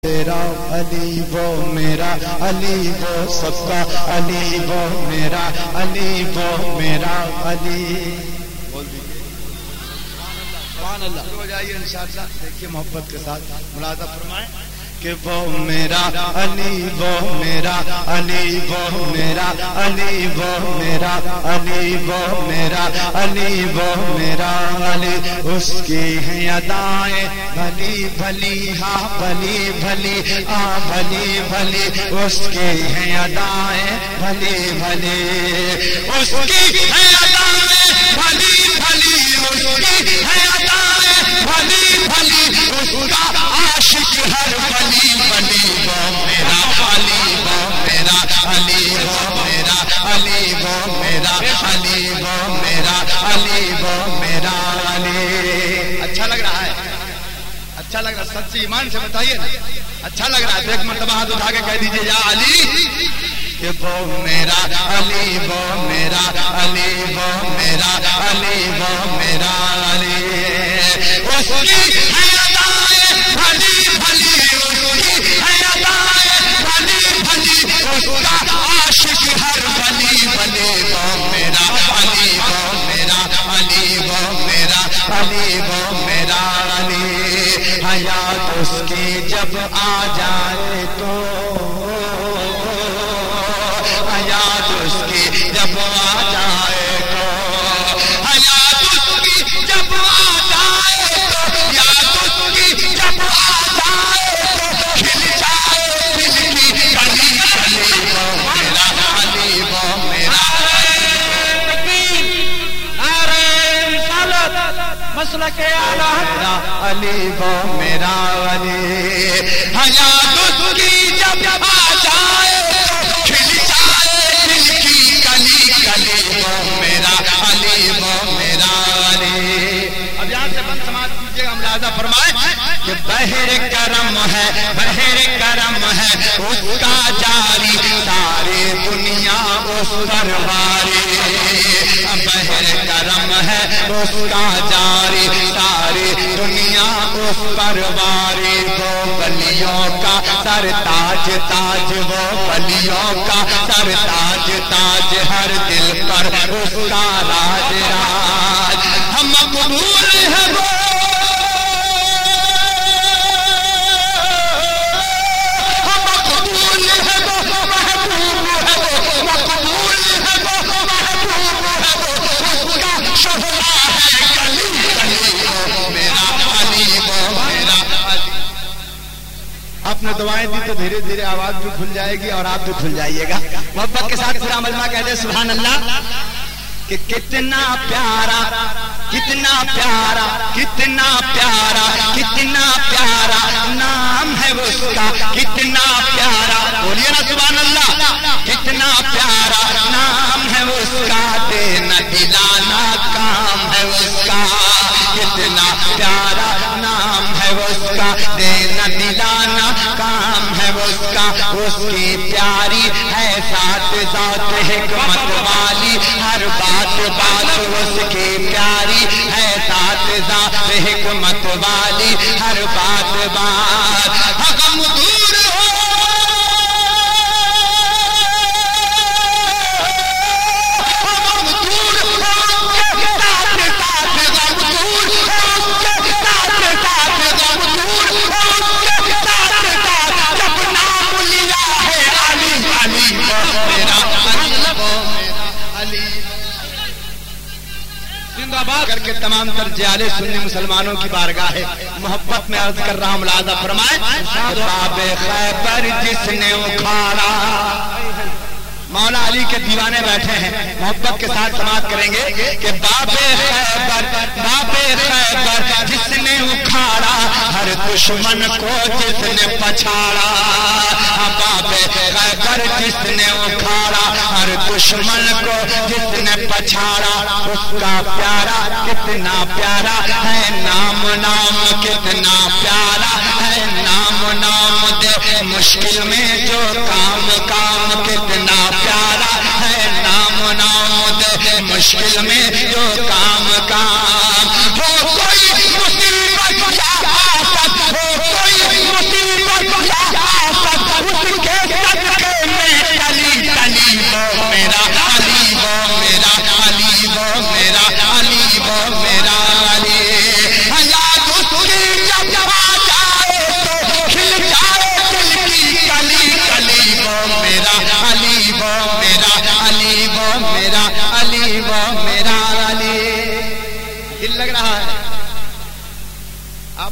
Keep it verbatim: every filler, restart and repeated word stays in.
تیرا علی وہ میرا علی وہ سب کا علی وہ میرا علی وہ میرا علی. بول دیجیے سبحان اللہ. ہو جائیے انشاءاللہ. دیکھیے محبت کے ساتھ ملاحظہ فرمائیں کہ وہ میرا علی وہ میرا علی وہ میرا علی وہ میرا علی وہ میرا علی وہ میرا علی. اس کی ہیں ادائیں بھلی بھلی ہاں بھلی بھلی ہاں بھلی بھلی. اس کی ہیں ادائیں بھلی بھلی. اس کی ہیں ادائیں بھلی بھلی. اس کی ہیں ادائیں بھلی بھلی. اس کا عاشق ہر بھلی بھلی. وہ میرا علی وہ میرا علی وہ میرا علی وہ میرا علی وہ میرا علی وہ میرا علی. اچھا لگ رہا ہے؟ اچھا لگ رہا ہے؟ سچی ایمان سے بتائیے نا. اچھا لگ رہا ہے تو ایک مرتبہ ہاتھ اٹھا کے کہہ دیجیے یا علی کہ وہ میرا علی وہ میرا علی وہ میرا علی وہ میرا علی. اس کی ہے ادائیں بھلی بھلی. اس کی ہے ادائیں بھلی بھلی. اس کا عاشق ہر بھلی بھلی. وہ میرا علی وہ میرا علی وہ میرا علی وہ میرا علی. حیات اس کی جب آ جائے تو حیات اس کی جب آ جائے تو حیات اس کی جب آ جائے تو یاد اس کی جب آ جائے تو کھل جائے دل کی کلی کلی. وہ میرا علی وہ میرا مسلک اعلیٰ علی وہ میرا علی. حیات اس کی جب آ جائے تو کھل جائے دل کی کلی کلی. وہ میرا علی وہ میرا علی. اب یہاں سے بند سماعت کیجیے گا. ملاحظہ فرمائیں کہ بحر کرم ہے بحر کرم ہے اس کا جاری سارے دنیا اس پر واری. بحر کرم ہے اس کا جاری ساری دنیا اس پر واری. وہ بلیوں کا سر تاج تاج وہ بلیوں کا سر تاج تاج ہر دل پر اس کا راج راج. ہم مقبول ہیں وہ آپ نے دعائیں دی تو دھیرے دھیرے آواز بھی کھل جائے گی اور آپ بھی کھل جائیے گا. محبت کے ساتھ پورا مجمع کہہ دے سبحان اللہ. کہ کتنا پیارا کتنا پیارا کتنا پیارا کتنا پیارا نام ہے اس کا. کتنا پیارا بولیے نا سبحان اللہ. کتنا پیارا نام ہے اس کا. دینا دلانا کام ہے اس کا. کتنا پیارا نام ہے اس کا. دینا دلانا کام ہے اس کا. اس کی پیاری ہے ذات ذات حکمت والی. ہر بات بات اس کی پیاری ہے ذات ذات حکمت والی. ہر بات بات غم دور ہو کر کے تمام تر جعل سنی مسلمانوں کی بارگاہ ہے محبت میں عرض کر رہا ہوں. ملاحظہ فرمائیں باب خیبر جس نے اکھاڑا. مولا علی کے دیوانے بیٹھے ہیں محبت کے ساتھ سماعت کریں گے کہ باب خیبر باب خیبر جس نے اکھاڑا ہر دشمن کو جس نے پچھاڑا. باب خیبر جس نے اکھاڑا ہر دشمن کو جس نے پچھاڑا. اس کا پیارا کتنا پیارا ہے نام نام کتنا پیارا ہے نام نام. دے مشکل میں جو کام کام کتنا پیارا ہے نام نام. دے مشکل میں جو کام